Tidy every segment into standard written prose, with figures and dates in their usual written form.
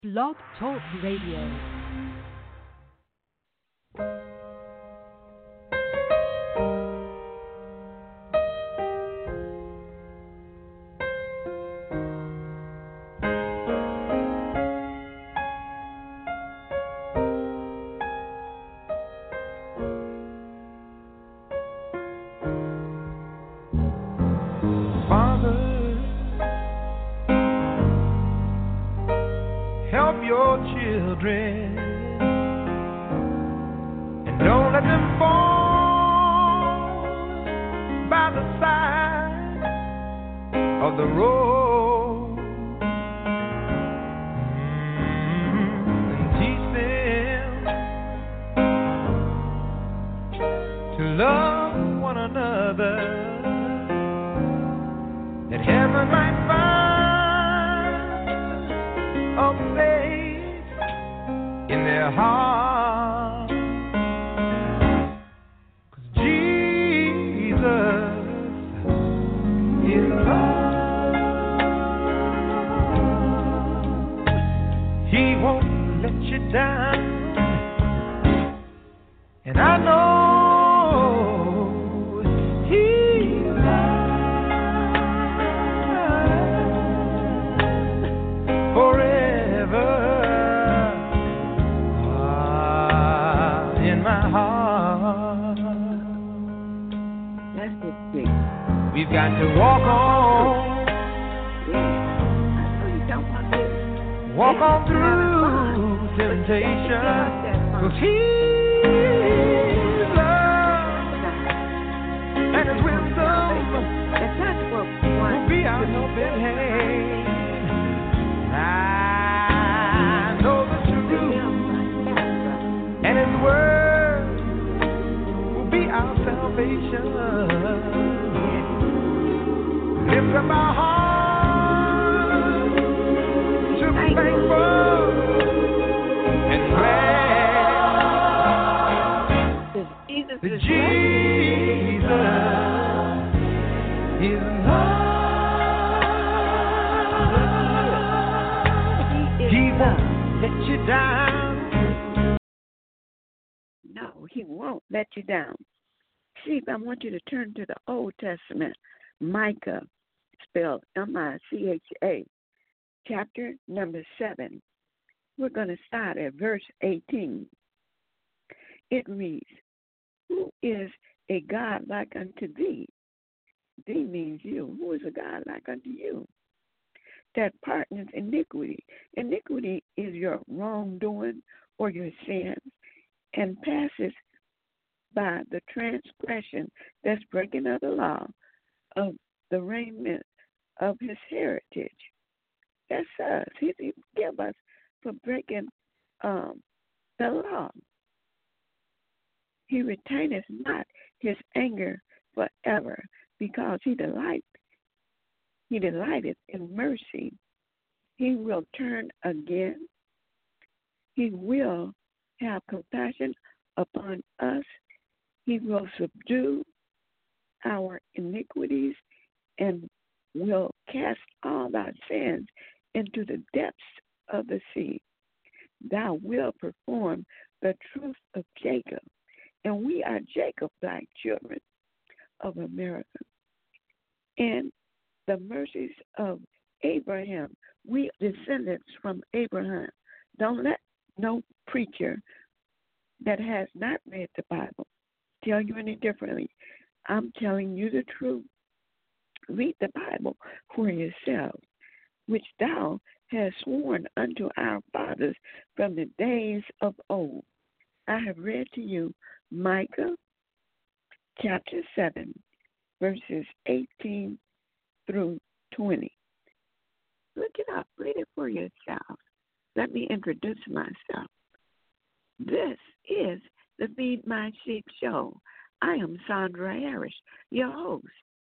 Blog Talk Radio. I want you to turn to the Old Testament, Micah, spelled M-I-C-H-A, chapter number 7. We're going to start at verse 18. It reads, "Who is a God like unto thee?" Thee means you. Who is a God like unto you? That pardons iniquity. Iniquity is your wrongdoing or your sins, and passes by the transgression, that's breaking of the law, of the raiment of his heritage. That's us. He forgive us for breaking the law. He retaineth not his anger forever, because he delighteth in mercy. He will turn again. He will have compassion upon us. He will subdue our iniquities and will cast all our sins into the depths of the sea. Thou wilt perform the truth of Jacob. And we are Jacob-like children of America. And the mercies of Abraham. We are descendants from Abraham. Don't let no preacher that has not read the Bible tell you any differently. I'm telling you the truth. Read the Bible for yourself, which thou hast sworn unto our fathers from the days of old. I have read to you Micah chapter 7, verses 18 through 20. Look it up. Read it for yourself. Let me introduce myself. This is the Feed My Sheep show. I am Sandra Harris, your host.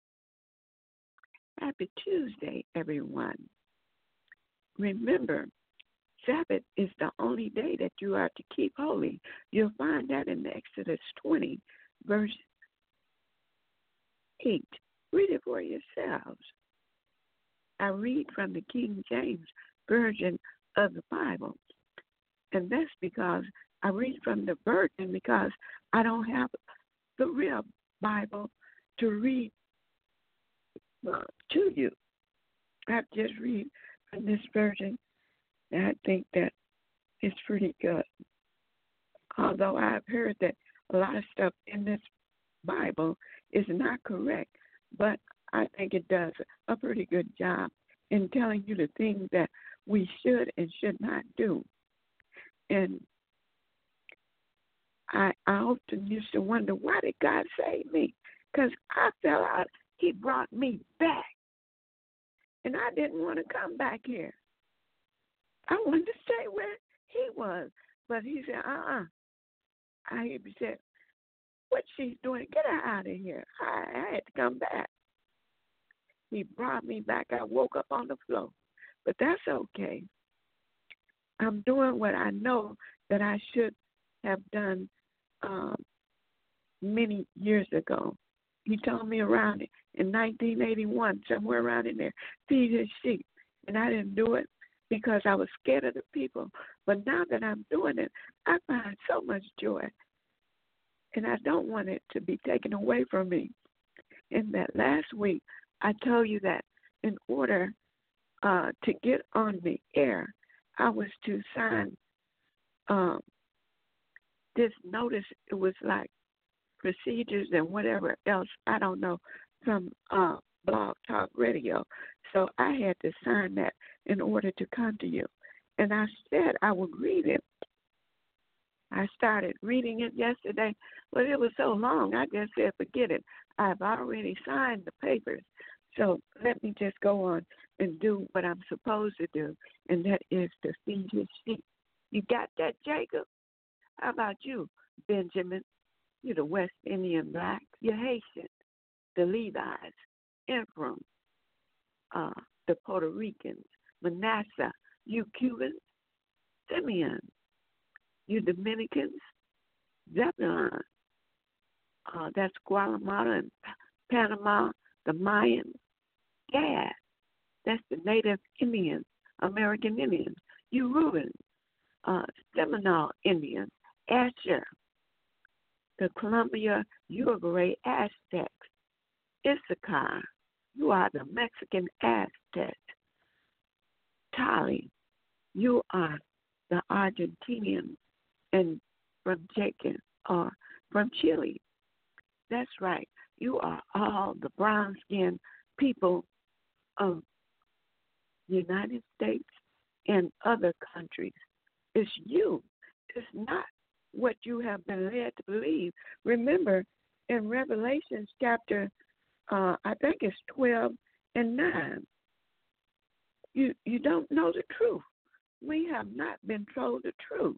Happy Tuesday, everyone. Remember, Sabbath is the only day that you are to keep holy. You'll find that in Exodus 20, verse 8. Read it for yourselves. I read from the King James Version of the Bible. And that's because I read from the Virgin because I don't have the real Bible to read to you. I just read from this version, and I think that it's pretty good. Although I've heard that a lot of stuff in this Bible is not correct, but I think it does a pretty good job in telling you the things that we should and should not do. And I often used to wonder, why did God save me? Because I fell out. He brought me back. And I didn't want to come back here. I wanted to stay where he was. But he said, He said, what she's doing, get her out of here. I had to come back. He brought me back. I woke up on the floor. But that's okay. I'm doing what I know that I should have done many years ago. He told me around in 1981, somewhere around in there, feed his sheep. And I didn't do it because I was scared of the people. But now that I'm doing it, I find so much joy. And I don't want it to be taken away from me. In that last week, I told you that in order to get on the air, I was to sign this notice. It was like procedures and whatever else, I don't know, from Blog Talk Radio. So I had to sign that in order to come to you. And I said I would read it. I started reading it yesterday, but it was so long, I just said, forget it. I've already signed the papers. So let me just go on and do what I'm supposed to do, and that is to feed his sheep. You got that, Jacob? How about you, Benjamin? You're the West Indian black. You're Haitian. The Levites, Ephraim, the Puerto Ricans, Manasseh, you Cubans, Simeon, you Dominicans, Zebulon, that's Guatemala and Panama, the Mayans, Gad, that's the Native Indians, American Indians, you Reuben, Seminole Indians, Asher, the Columbia Uruguay Aztecs, Issachar, you are the Mexican Aztecs, Tali, you are the Argentinian, and from Jacob or from Chile. That's right. You are all the brown-skinned people of the United States and other countries. It's you. It's not what you have been led to believe. Remember, in Revelation chapter, I think it's 12 and 9, you don't know the truth. We have not been told the truth.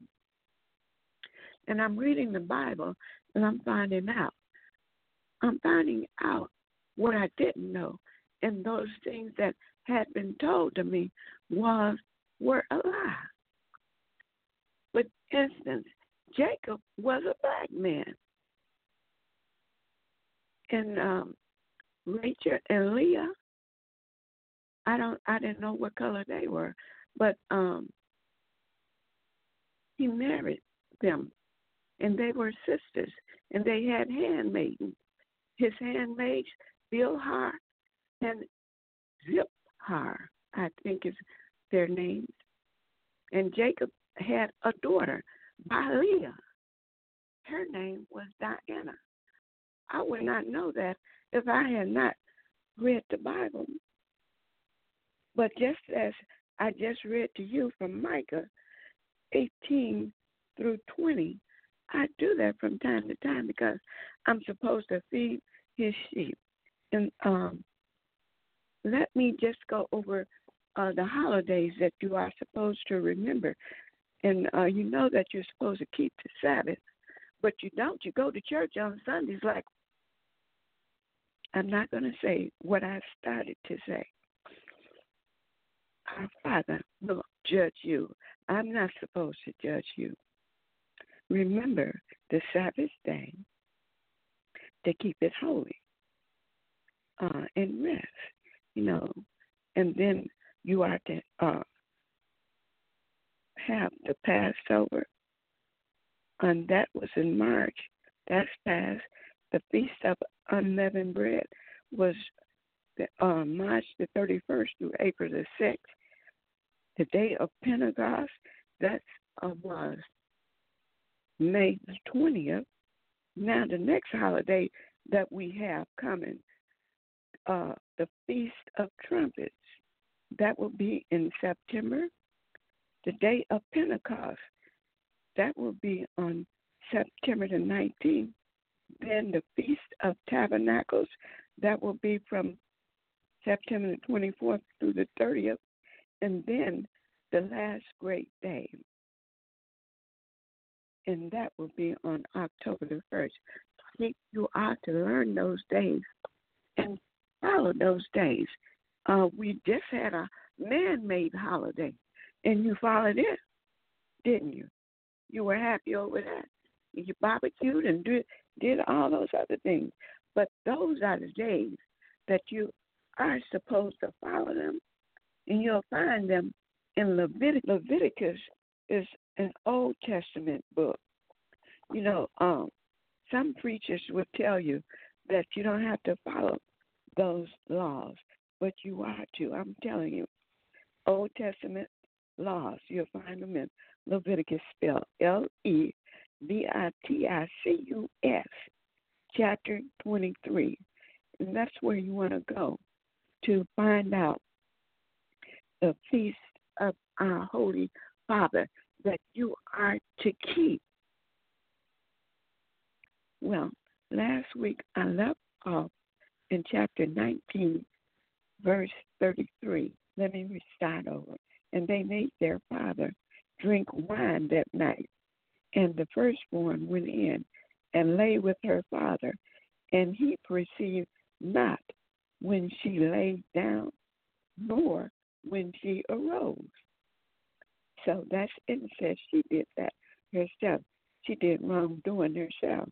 And I'm reading the Bible, and I'm finding out. I'm finding out what I didn't know. And those things that had been told to me were a lie. For instance, Jacob was a black man. And Rachel and Leah, I didn't know what color they were, but he married them, and they were sisters, and they had handmaidens. His handmaids, Bilhah and Zipporah, I think is their names. And Jacob had a daughter by Leah. Her name was Diana. I would not know that if I had not read the Bible. But just as I just read to you from Micah 18 through 20, I do that from time to time because I'm supposed to feed his sheep. And let me just go over the holidays that you are supposed to remember. And you know that you're supposed to keep the Sabbath, but you don't. You go to church on Sundays like, I'm not going to say what I started to say. Our Father will judge you. I'm not supposed to judge you. Remember the Sabbath day to keep it holy and rest, and then you are to have the Passover, and that was in March. That's past. The Feast of Unleavened Bread was March the 31st through April the 6th. The day of Pentecost, that was May the 20th. Now the next holiday that we have coming, the Feast of Trumpets, that will be in September. The day of Pentecost, that will be on September the 19th. Then the Feast of Tabernacles, that will be from September the 24th through the 30th. And then the last great day, and that will be on October the 1st. See, you are to learn those days and follow those days. We just had a man-made holiday, and you followed it, didn't you? You were happy over that. You barbecued and did all those other things. But those are the days that you are supposed to follow them, and you'll find them in Leviticus. Leviticus is an Old Testament book. You know, some preachers would tell you that you don't have to follow those laws, but you are to. I'm telling you, Old Testament laws, you'll find them in Leviticus, spelled Leviticus, chapter 23. And that's where you want to go to find out the feast of our Holy Father that you are to keep. Well, last week I left off in chapter 19, verse 33. Let me restart over. And they made their father drink wine that night. And the firstborn went in and lay with her father, and he perceived not when she lay down, nor when she arose. So that's incest. She did that herself. She did wrongdoing herself.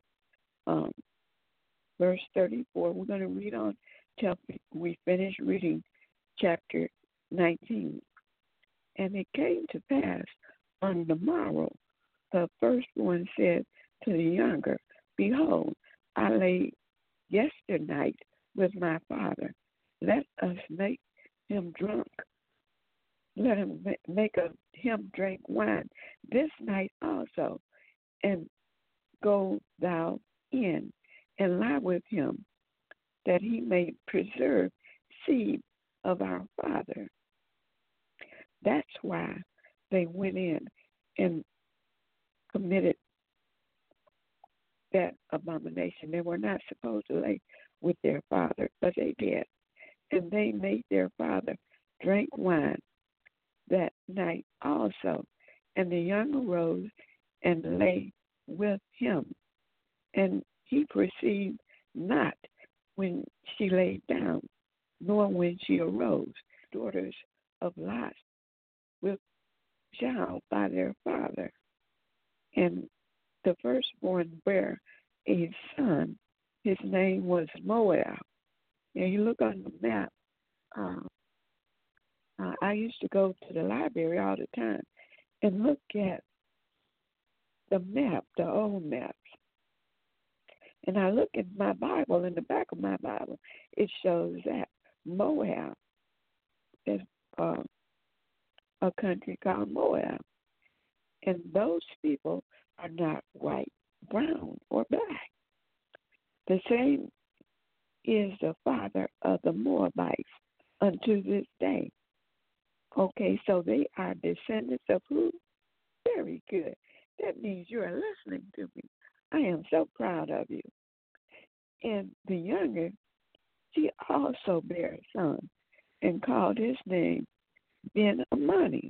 Verse 34, we're going to read on till we finish reading chapter 19. And it came to pass on the morrow, the firstborn said to the younger, Behold, I lay yesternight with my father. Let us make him drunk. Let him make him drink wine this night also, and go thou in and lie with him, that he may preserve seed of our father. That's why they went in and committed that abomination. They were not supposed to lay with their father, but they did. And they made their father drink wine that night also. And the younger rose and lay with him. And he perceived not when she laid down, nor when she arose. Daughters of Lot with child by their father. And the firstborn bare a son. His name was Moab. And you look on the map. I used to go to the library all the time and look at the map, the old maps. And I look at my Bible, in the back of my Bible, it shows that Moab is a country called Moab. And those people are not white, brown, or black. The same is the father of the Moabites unto this day. Okay, so they are descendants of who? Very good. That means you are listening to me. I am so proud of you. And the younger, she also bare a son and called his name Ben-Amani.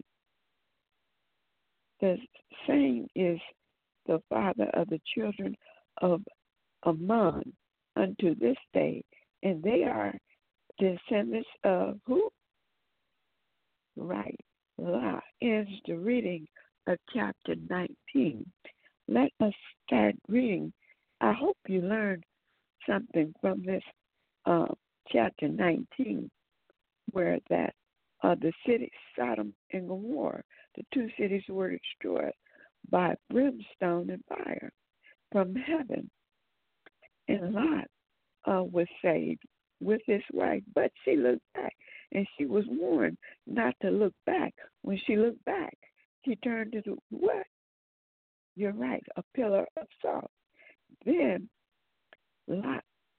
The same is the father of the children of Ammon unto this day, and they are descendants of who? Right. Lot ends the reading of chapter 19. Let us start reading. I hope you learned something from this chapter 19, where that the city Sodom and Gomorrah. The two cities were destroyed by brimstone and fire from heaven. And Lot was saved with his wife, but she looked back, and she was warned not to look back. When she looked back, she turned to the what? You're right, a pillar of salt. Then Lot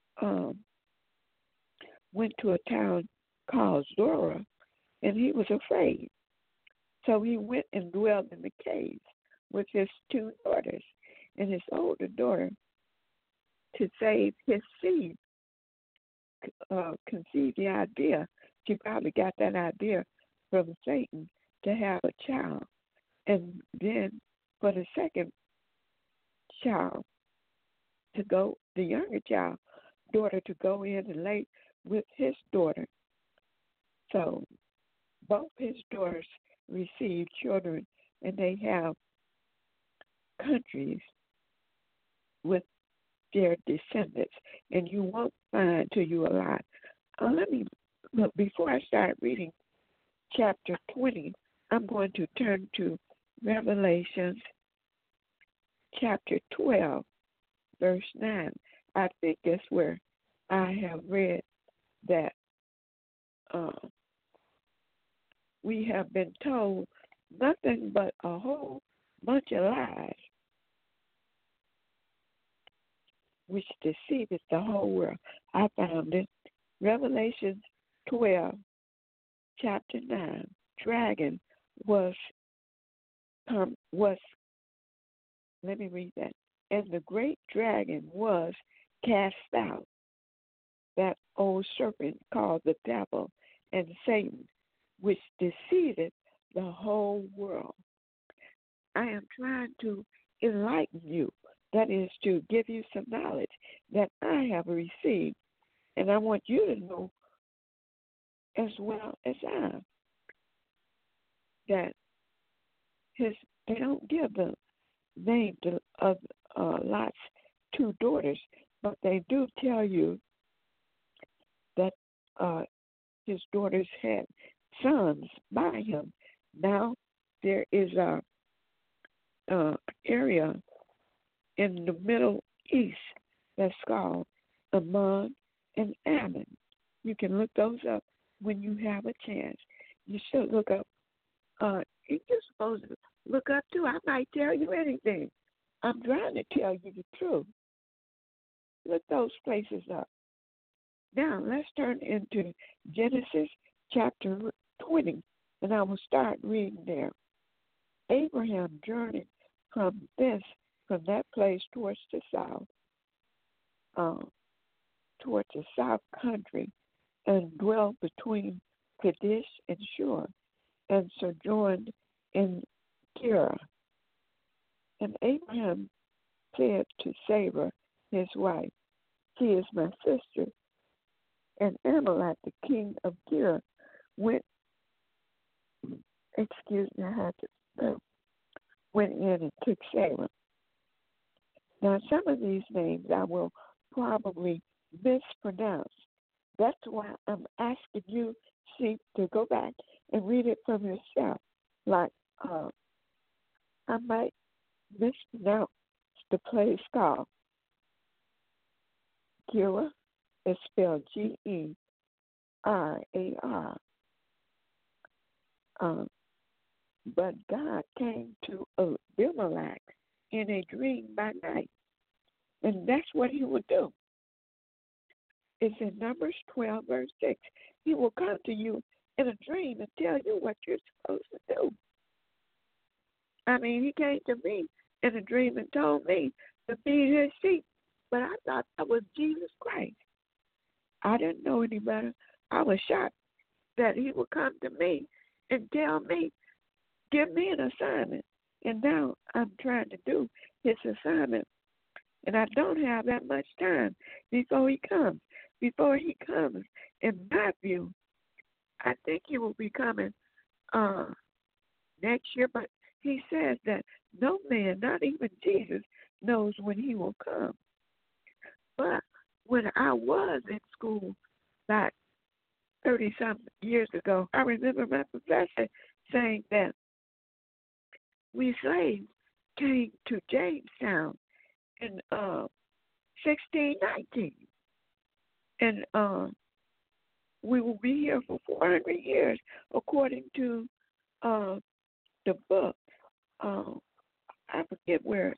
went to a town called Zorah, and he was afraid. So he went and dwelled in the caves with his two daughters and his older daughter to save his seed. Conceived the idea. She probably got that idea from Satan to have a child. And then for the second child to go, the younger child, daughter to go in and lay with his daughter. So both his daughters received children, and they have countries with their descendants, and you won't find till you alive. Look, before I start reading chapter 20, I'm going to turn to Revelations chapter 12, verse 9. I think that's where I have read that we have been told nothing but a whole bunch of lies, which deceiveth the whole world. I found it. Revelation 12, chapter 9. Dragon was, let me read that. And the great dragon was cast out, that old serpent called the devil and Satan, which deceiveth the whole world. I am trying to enlighten you. That is to give you some knowledge that I have received. And I want you to know as well as I that they don't give the name of Lot's two daughters, but they do tell you that his daughters had sons by him. Now there is a area in the Middle East that's called Ammon and Ammon. You can look those up when you have a chance. You should look up. You're supposed to look up too. I might tell you anything. I'm trying to tell you the truth. Look those places up. Now let's turn into Genesis chapter 20, and I will start reading there. Abraham journeyed from that place towards the south country, and dwelt between Kadesh and Shur, and sojourned in Gerar. And Abraham said to Sarah, his wife, "She is my sister." And Amalek, the king of Gerar, went in and took Sarah. Now, some of these names I will probably mispronounce. That's why I'm asking you, to go back and read it from yourself. Like, I might mispronounce the place called Gerar. It's spelled Gerar. But God came to Abimelech in a dream by night. And that's what he would do. It's in Numbers 12, verse 6. He will come to you in a dream and tell you what you're supposed to do. I mean, he came to me in a dream and told me to feed his sheep. But I thought that was Jesus Christ. I didn't know any better. I was shocked that he would come to me and tell me, give me an assignment. And now I'm trying to do his assignment. And I don't have that much time before he comes. Before he comes, in my view, I think he will be coming next year. But he says that no man, not even Jesus, knows when he will come. But when I was in school back 30-some years ago, I remember my professor saying that we slaves came to Jamestown in 1619. And we will be here for 400 years, according to the book. I forget where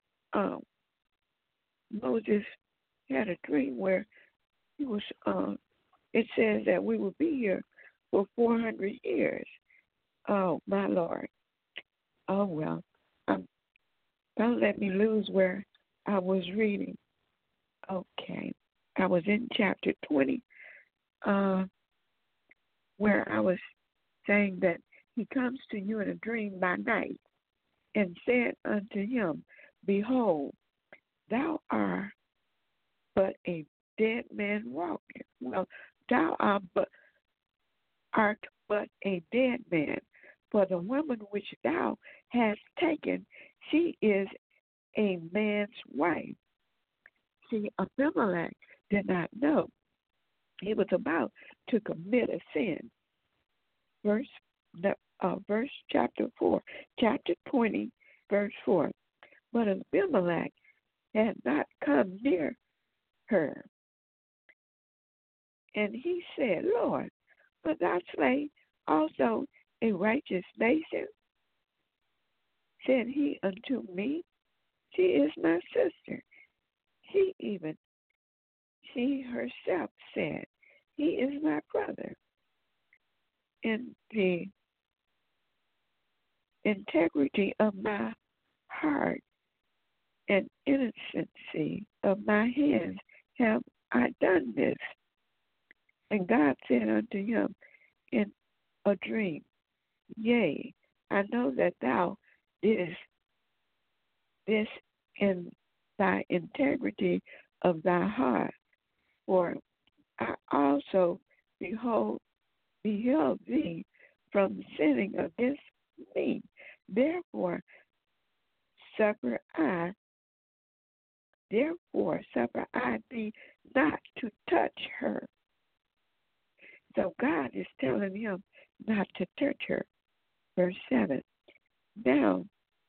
Moses had a dream where he was. It says that we will be here for 400 years. Oh my Lord! Oh well, don't let me lose where I was reading. Okay, I was in chapter 20, where I was saying that he comes to you in a dream by night and said unto him, Behold, thou art but a dead man walking. Well, thou art but a dead man, for the woman which thou hast taken, she is a man's wife. See, Abimelech did not know he was about to commit a sin. Verse chapter 4, chapter 20, verse 4. But Abimelech had not come near her. And he said, Lord, but thou slay also a righteous nation? Said he unto me, She is my sister. She herself said, He is my brother. In the integrity of my heart and innocency of my hands have I done this. And God said unto him in a dream, Yea, I know that thou didst this in thy integrity of thy heart, for I also beheld thee from sinning against me. Therefore suffer I thee not to touch her. So God is telling him not to touch her. Verse 7. Now,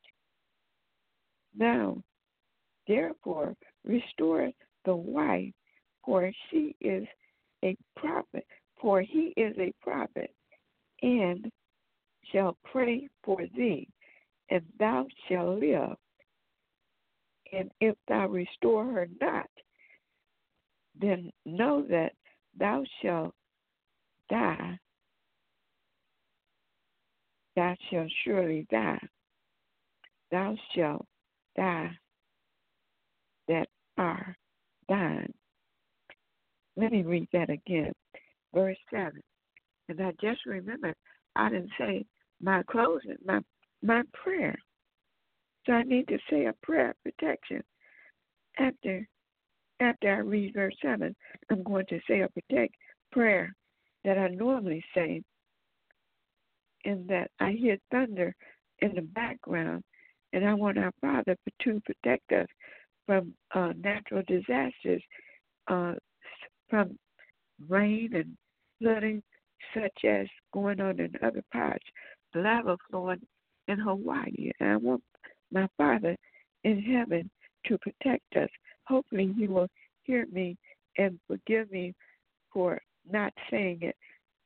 therefore, restore the wife, for he is a prophet, and shall pray for thee, and thou shalt live. And if thou restore her not, then know that thou shalt die. Thou shalt surely die. Thou shalt die that are thine. Let me read that again. Verse 7. And I just remembered I didn't say my closing, my prayer. So I need to say a prayer of protection. After I read verse 7, I'm going to say a prayer that I normally say, in that I hear thunder in the background, and I want our Father to protect us from natural disasters, from rain and flooding, such as going on in other parts, lava flowing in Hawaii. And I want my Father in heaven to protect us. Hopefully He will hear me and forgive me for not saying it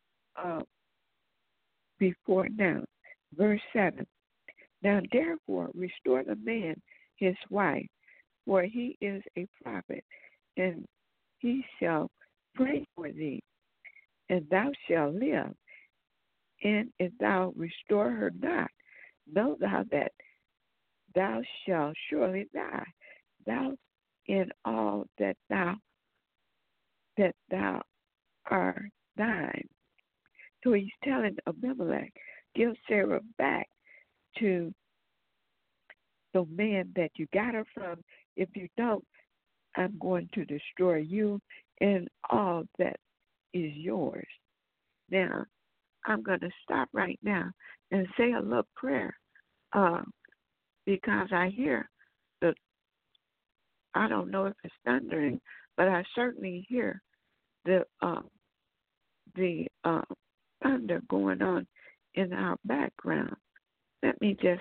before now. Verse 7. Now therefore restore the man his wife, for he is a prophet, and he shall pray for thee, and thou shalt live. And if thou restore her not, know thou that thou shalt surely die, thou in all that thou art thine. So he's telling Abimelech, give Sarah back to the man that you got her from. If you don't, I'm going to destroy you and all that is yours. Now, I'm going to stop right now and say a little prayer because I hear I don't know if it's thundering, but I certainly hear the the thunder going on in our background. Let me just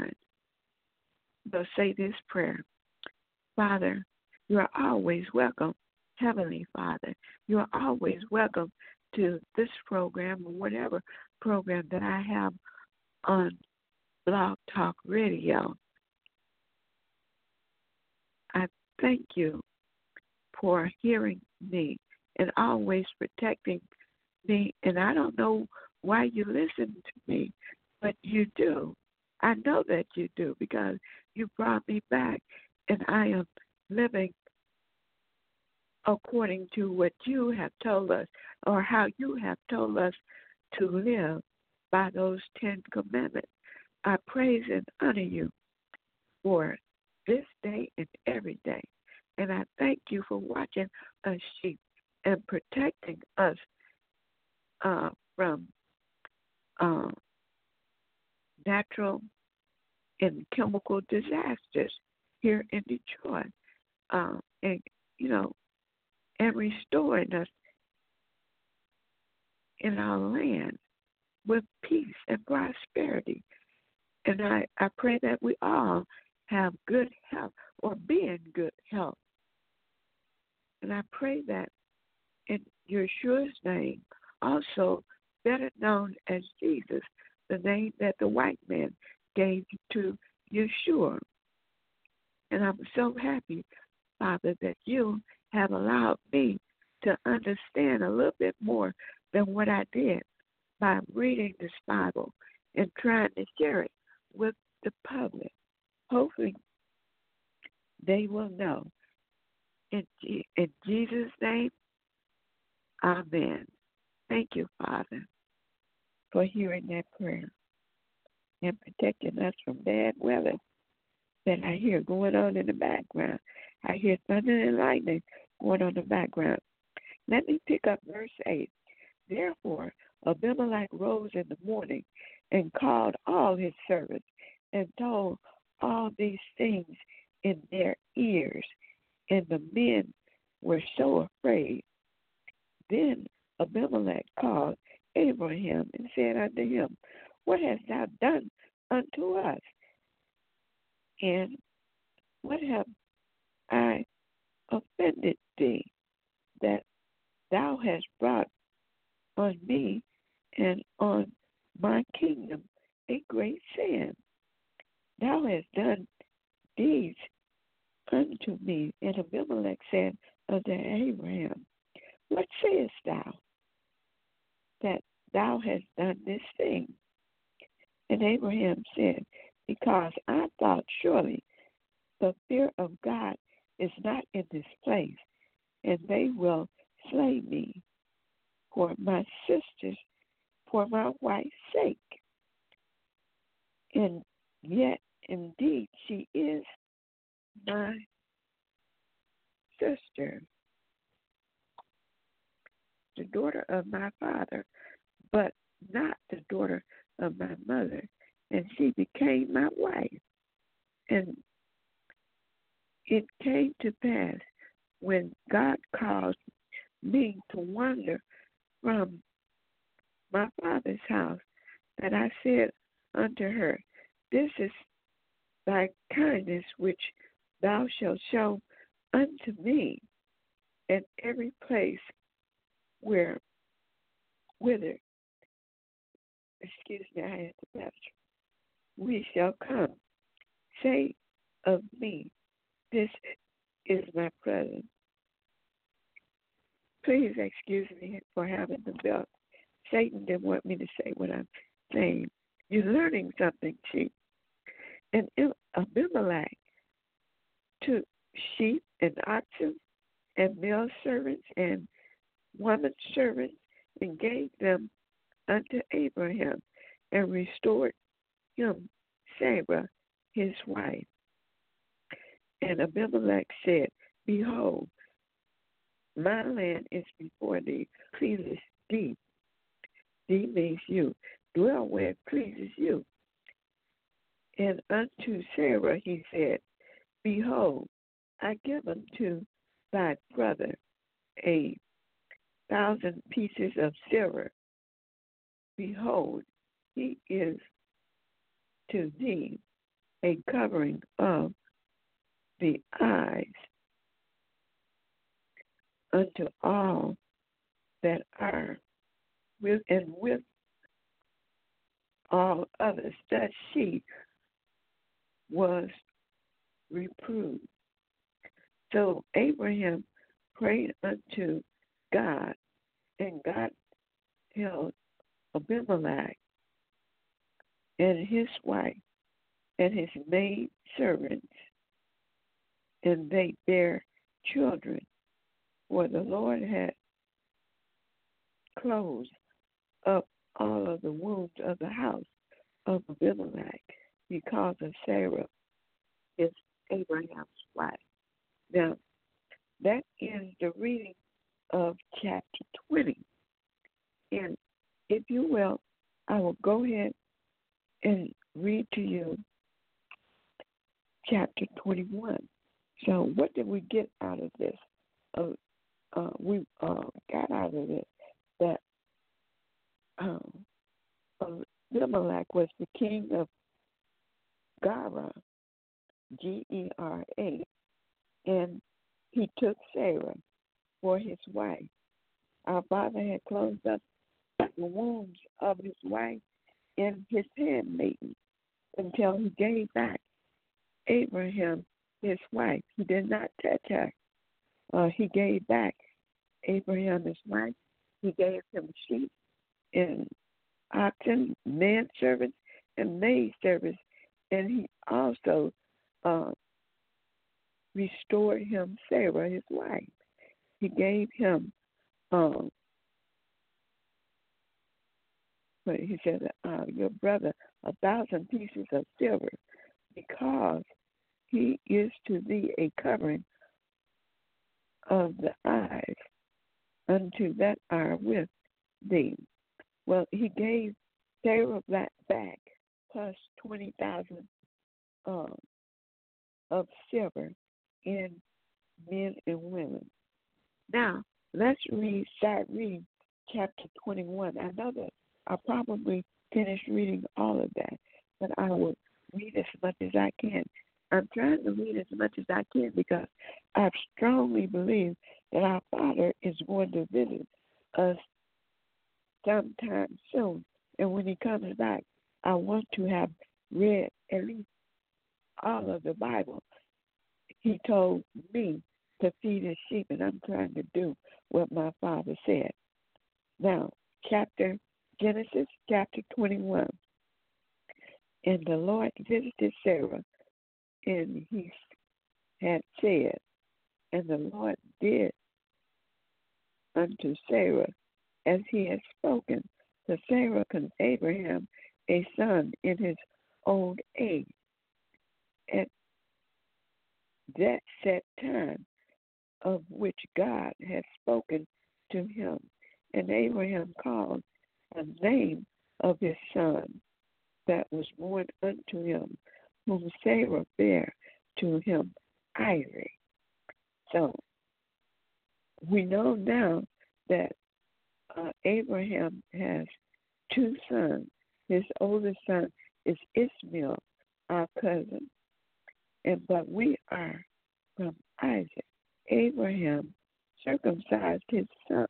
say this prayer. Father, you are always welcome, Heavenly Father. You are always welcome to this program or whatever program that I have on Blog Talk Radio. I thank you for hearing me and always protecting me. And I don't know why you listen to me, but you do. I know that you do because you brought me back, and I am living according to what you have told us or how you have told us to live by those 10 commandments. I praise and honor you for this day and every day. And I thank you for watching us sheep and protecting us from natural and chemical disasters here in Detroit. And restoring us in our land with peace and prosperity. And I pray that we all have good health or be in good health. And I pray that in Yeshua's name, also better known as Jesus, the name that the white man gave to Yeshua. And I'm so happy, Father, that you have allowed me to understand a little bit more than what I did by reading this Bible and trying to share it with the public. Hopefully, they will know. In Jesus' name, amen. Thank you, Father, for hearing that prayer and protecting us from bad weather that I hear going on in the background. I hear thunder and lightning going on in the background. Let me pick up verse 8. Therefore, Abimelech rose in the morning and called all his servants and told all these things in their ears. And the men were so afraid. Then Abimelech called Abraham and said unto him, What hast thou done unto us? And what have I offended thee, that thou hast brought on me and on my kingdom a great sin? Thou hast done deeds unto me. And Abimelech said unto Abraham, What sayest thou, that thou hast done this thing? And Abraham said, Because I thought surely the fear of God is not in this place, and they will slay me for my sisters, for my wife's sake. And yet, indeed, she is my sister, the daughter of my father, but not the daughter of my mother. And she became my wife. And it came to pass when God caused me to wander from my father's house, that I said unto her, This is thy kindness which thou shalt show unto me, at every place whither, I had to pass, we shall come. Say of me, This is my presence. Please excuse me for having the belt. Satan didn't want me to say what I'm saying. You're learning something, sheep. And Abimelech took sheep and oxen and male servants and woman servants and gave them unto Abraham and restored him Sarah, his wife. And Abimelech said, Behold, my land is before thee, pleases thee. Thee means you. Dwell where it pleases you. And unto Sarah he said, Behold, I give unto thy brother a thousand pieces of silver. Behold, he is to thee a covering of the eyes unto all that are with and with all others. That she was reproved. So Abraham prayed unto God, and God held Abimelech and his wife and his maid servants, and they bare children, for the Lord had closed up all of the wombs of the house of Abimelech because of Sarah, his Abraham's wife. Now, that is the reading of chapter 20. And if you will, I will go ahead and read to you chapter 21. So what did we get out of this? We got out of it that Abimelech was the king of Gerar, Gera, and he took Sarah for his wife. Our father had closed up the wombs of his wife and his handmaiden until he gave back Abraham his wife. He did not touch her. He gave back Abraham his wife. He gave him sheep and oxen, manservants, and maidservants, and he also restored him Sarah, his wife. He gave him, he said, your brother 1,000 pieces of silver, because he is to thee a covering of the eyes unto that are with thee. Well, he gave Sarah that back plus 20,000 of silver in men and women. Now, let's start reading chapter 21. I know that I probably finished reading all of that, but I will read as much as I can. I'm trying to read as much as I can because I strongly believe that our Father is going to visit us sometime soon. And when he comes back, I want to have read at least all of the Bible. He told me to feed his sheep, and I'm trying to do what my Father said. Now, Genesis chapter 21. And the Lord visited Sarah, and he had said, and the Lord did unto Sarah as he had spoken. So Sarah conceived Abraham a son in his old age. At that set time of which God had spoken to him, and Abraham called the name of his son that was born unto him, whom Sarah bare to him, Isaac. So we know now that Abraham has two sons. His oldest son is Ishmael, our cousin, but we are from Isaac. Abraham circumcised his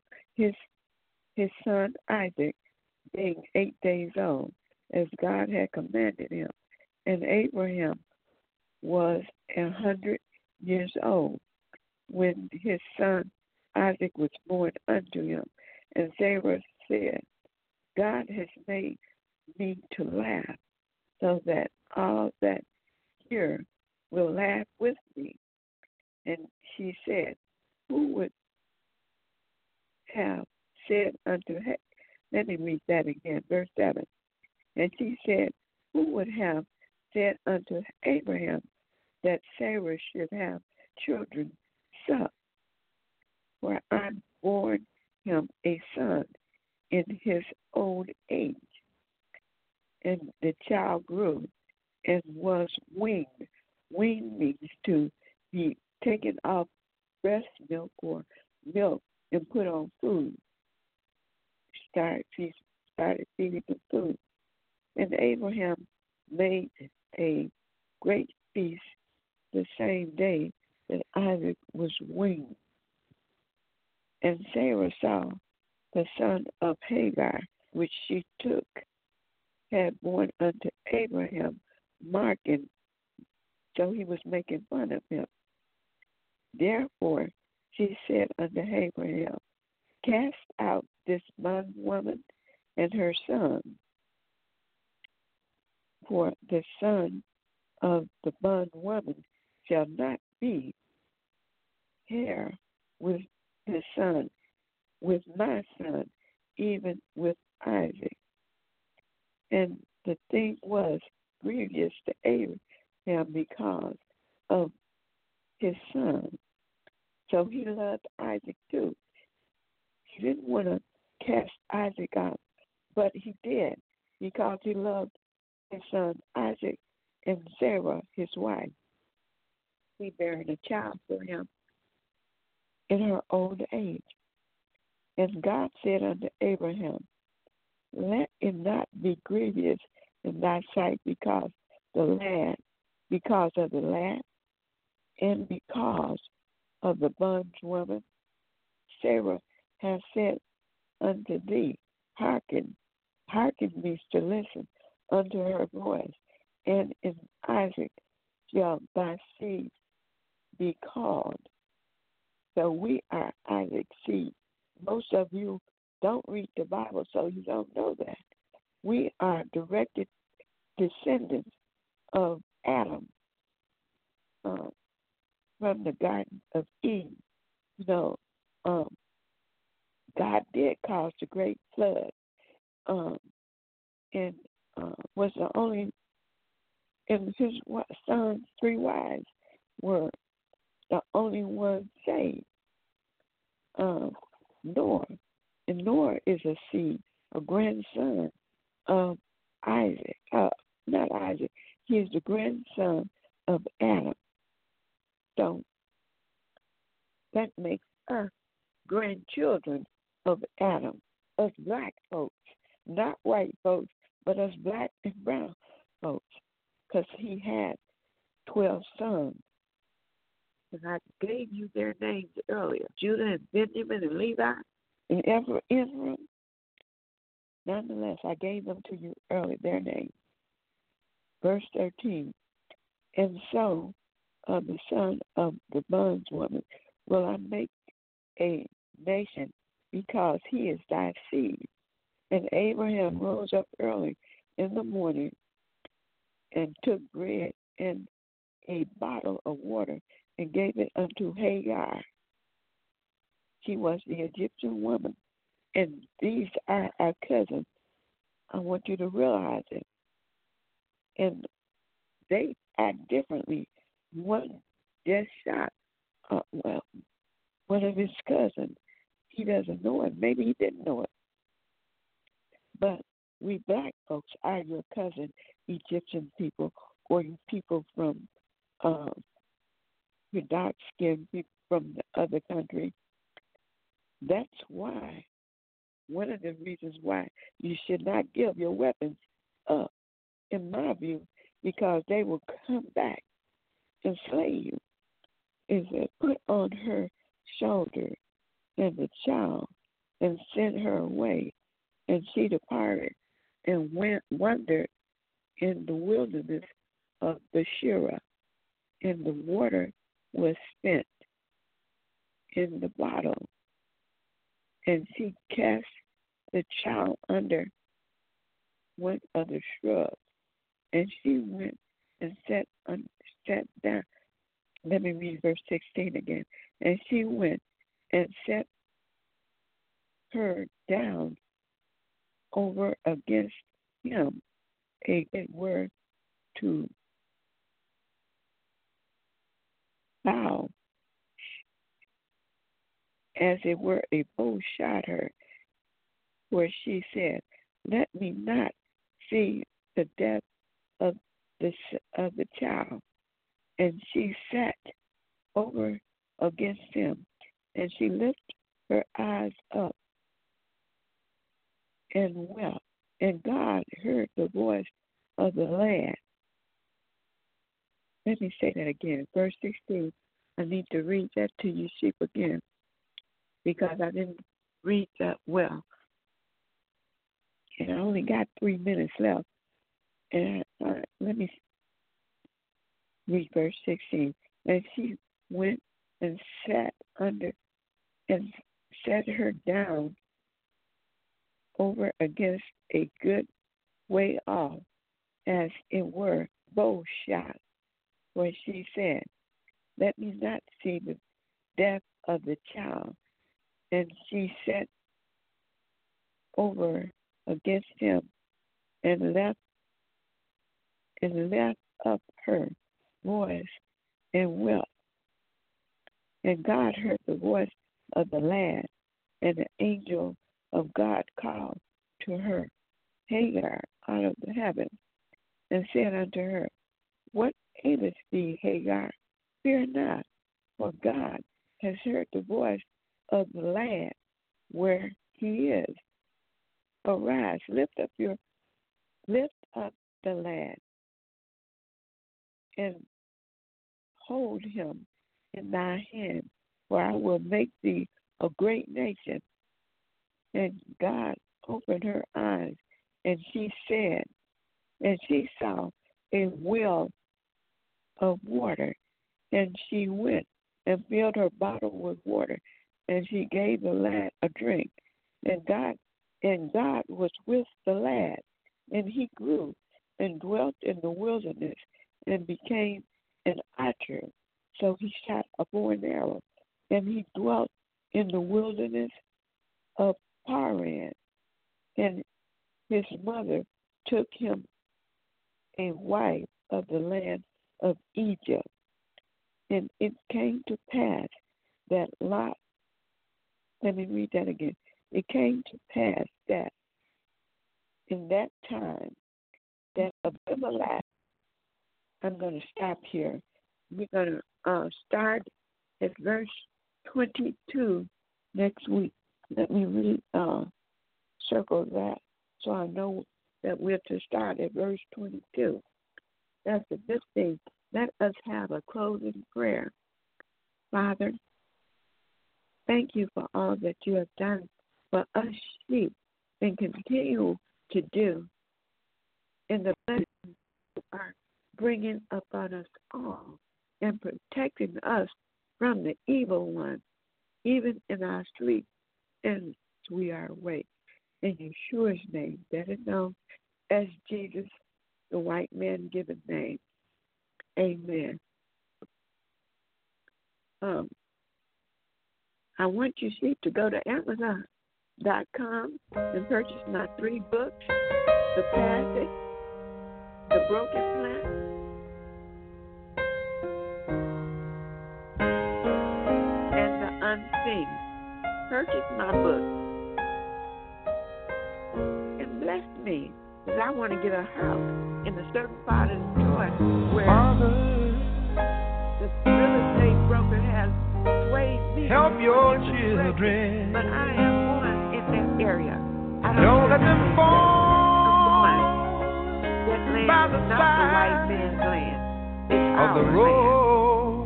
son Isaac, being 8 days old, as God had commanded him. And Abraham was 100 years old when his son Isaac was born unto him. And Sarah said, God has made me to laugh, so that all that hear will laugh with me. And she said, who would have said unto her, let me read that again, verse 7. And she said, who would have said unto Abraham that Sarah should have children suck? For I born him a son in his old age. And the child grew and was weaned. Weaned means to be taken off breast milk or milk and put on food. feeding the food. And Abraham made a great feast the same day that Isaac was weaned. And Sarah saw the son of Hagar, which she took, had born unto Abraham, marking, so he was making fun of him. Therefore she said unto Abraham, cast out this bondwoman and her son, for the son of the bondwoman shall not be heir with the son, with my son, even with Isaac. And the thing was grievous to Abraham because of his son. So he loved Isaac too. He didn't want to cast Isaac out, but he did because he loved his son Isaac and Sarah, his wife. He buried a child for him in her old age. And God said unto Abraham, let it not be grievous in thy sight because of the lad, and because of the bondwoman Sarah has said unto thee, hearken means to listen unto her voice, and in Isaac shall thy seed be called. So we are Isaac's seed. Most of you don't read the Bible, so you don't know that. We are directed descendants of Adam from the Garden of Eden. God did cause the great flood, and was the only, and his son's 3 wives were the only ones saved. Noah, and Noah is a seed, a grandson of Isaac. Not Isaac. He is the grandson of Adam. So that makes us grandchildren of Adam, us black folks, not white folks, but us black and brown folks, because he had 12 sons. And I gave you their names earlier, Judah and Benjamin and Levi and Israel. Nonetheless, I gave them to you earlier, their names. Verse 13, and so the son of the bondwoman will I make a nation, because he is thy seed. And Abraham rose up early in the morning and took bread and a bottle of water and gave it unto Hagar. She was the Egyptian woman. And these are our cousins. I want you to realize it. And they act differently. One just shot, one of his cousins. He doesn't know it. Maybe he didn't know it. But we black folks are your cousin, Egyptian people, or you people from your dark-skinned people from the other country. That's why, one of the reasons why you should not give your weapons up, in my view, because they will come back and slay you, is that put on her shoulder and the child and sent her away. And she departed and wandered in the wilderness of Beersheba, and the water was spent in the bottle. And she cast the child under one of the shrubs, and she went and sat down. Let me read verse 16 again. And she went and sat her down over against him, a word to bow, as it were a bow shot her, where she said, let me not see the death of the child. And she sat over against him, and she lifted her eyes up and wept And God heard the voice of the lad. Let me say that again. Verse 16. I need to read that to you, sheep, again, because I didn't read that well. And I only got 3 minutes left. And let me read verse 16. And she went and sat under and set her down over against a good way off, as it were bow shot. For she said, let me not see the death of the child. And she sat over against him and left up her voice and wept. And God heard the voice of the lad, and the angel of God called to her Hagar out of the heaven, and said unto her, what aileth thee, Hagar? Fear not, for God has heard the voice of the lad where he is. Arise, lift up the lad, and hold him in thy hand, for I will make thee a great nation. And God opened her eyes, and she saw a well of water, and she went and filled her bottle with water, and she gave the lad a drink. And God was with the lad, and he grew and dwelt in the wilderness and became an archer. So he shot a bow and arrow, and he dwelt in the wilderness of Paran. And his mother took him a wife of the land of Egypt. And it came to pass that Lot, let me read that again. It came to pass that in that time that Abimelech, I'm going to stop here. We're going to start at verse 22 next week. Let me circle that so I know that we're to start at verse 22. That's the good thing. Let us have a closing prayer. Father, thank you for all that you have done for us sheep and continue to do in the blessings you are bringing upon us all and protecting us from the evil one, even in our sleep and we are awake. In Yeshua's name, better known as Jesus, the white man given name. Amen. I want you sheep to go to Amazon.com and purchase my 3 books, The Passage, The Broken Plan, and The Unseen. Purchase my book and bless me, because I want to get a house in a certain part of Detroit where the real estate broker has swayed me. Help your children. But I am born in that area. I don't let them fall that land by the is not side the white man's land. It's of the our road.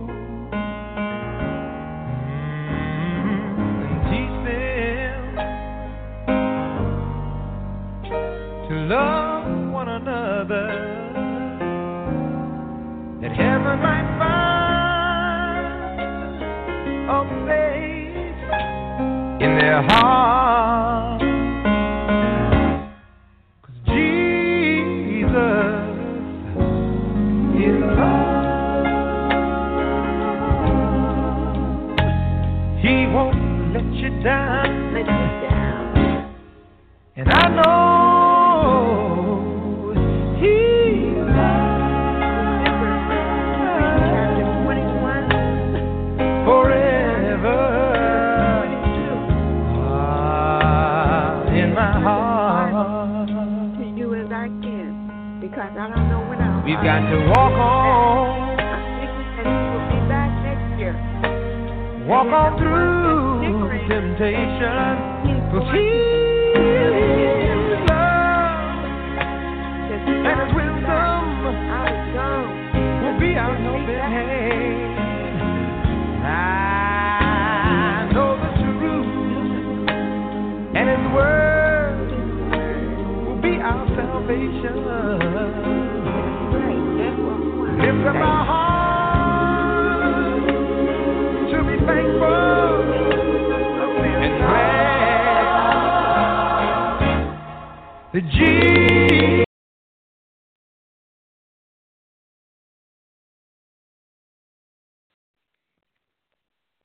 And teach them to love one another, that heaven might find a place in their heart. 'Cause Jesus is love. He won't let you down. Let you down. And I know He Chapter 21. forever in my heart. To you as I can, because I don't know when I'll. We've got to walk on. I'm thinking that you will be back next year. Walk on through temptation. 'Cause He is love. our helping hand. I know the truth, and His word will be our salvation. Lift up our hearts to be thankful and glad that Jesus